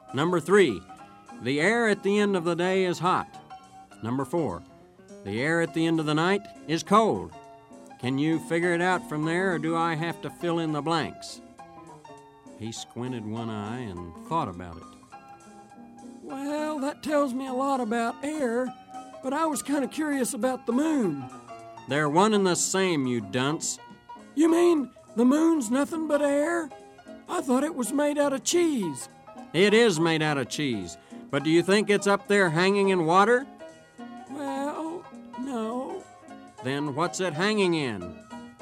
Number 3, the air at the end of the day is hot. Number 4, the air at the end of the night is cold. Can you figure it out from there, or do I have to fill in the blanks? He squinted one eye and thought about it. Well, that tells me a lot about air, but I was kind of curious about the moon. They're one and the same, you dunce. You mean the moon's nothing but air? I thought it was made out of cheese. It is made out of cheese, but do you think it's up there hanging in water? Well, no. Then what's it hanging in?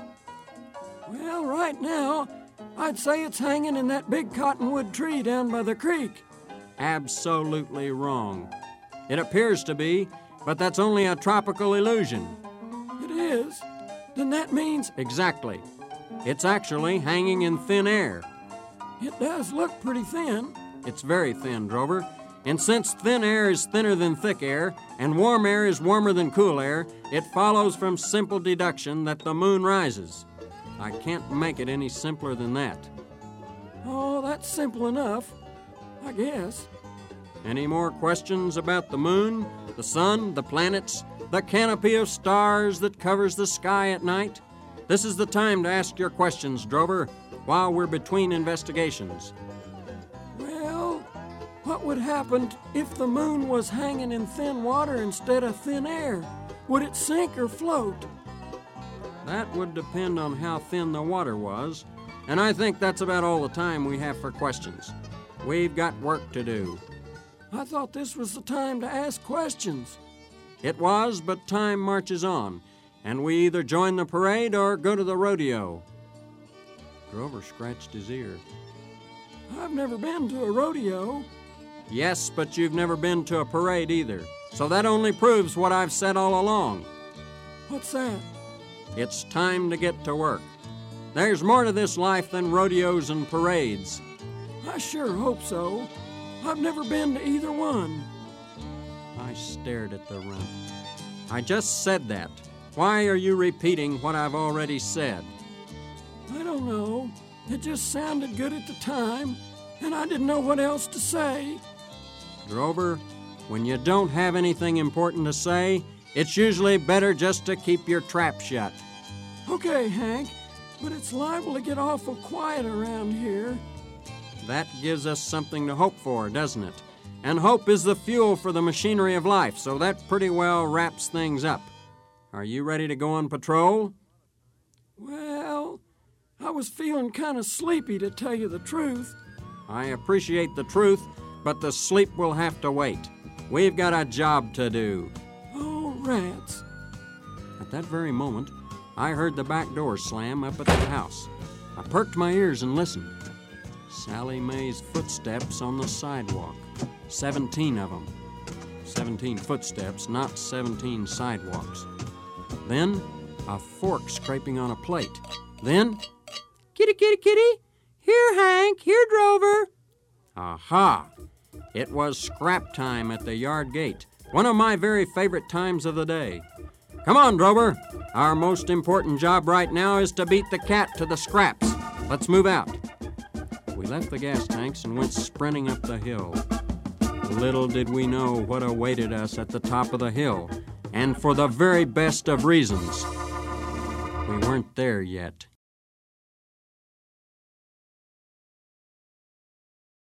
Well, right now, I'd say it's hanging in that big cottonwood tree down by the creek. Absolutely wrong. It appears to be, but that's only a tropical illusion. It is? Then that means... Exactly. It's actually hanging in thin air. It does look pretty thin. It's very thin, Drover. And since thin air is thinner than thick air, and warm air is warmer than cool air, it follows from simple deduction that the moon rises. I can't make it any simpler than that. Oh, that's simple enough, I guess. Any more questions about the moon, the sun, the planets, the canopy of stars that covers the sky at night? This is the time to ask your questions, Drover, while we're between investigations. Well, what would happen if the moon was hanging in thin water instead of thin air? Would it sink or float? That would depend on how thin the water was, and I think that's about all the time we have for questions. We've got work to do. I thought this was the time to ask questions. It was, but time marches on, and we either join the parade or go to the rodeo. Drover scratched his ear. I've never been to a rodeo. Yes, but you've never been to a parade either, so that only proves what I've said all along. What's that? It's time to get to work. There's more to this life than rodeos and parades. I sure hope so. I've never been to either one. I stared at the runt. I just said that. Why are you repeating what I've already said? I don't know. It just sounded good at the time, and I didn't know what else to say. Drover, when you don't have anything important to say, it's usually better just to keep your trap shut. Okay, Hank, but it's liable to get awful quiet around here. That gives us something to hope for, doesn't it? And hope is the fuel for the machinery of life, so that pretty well wraps things up. Are you ready to go on patrol? Well, I was feeling kind of sleepy, to tell you the truth. I appreciate the truth, but the sleep will have to wait. We've got a job to do. Oh, rats. At that very moment, I heard the back door slam up at the house. I perked my ears and listened. Sally Mae's footsteps on the sidewalk. 17 of them. 17 footsteps, not 17 sidewalks. Then, a fork scraping on a plate. Then, kitty, kitty, kitty, here, Hank, here, Drover. Aha! It was scrap time at the yard gate, one of my very favorite times of the day. Come on, Drover. Our most important job right now is to beat the cat to the scraps. Let's move out. We left the gas tanks and went sprinting up the hill. Little did we know what awaited us at the top of the hill, and for the very best of reasons. We weren't there yet.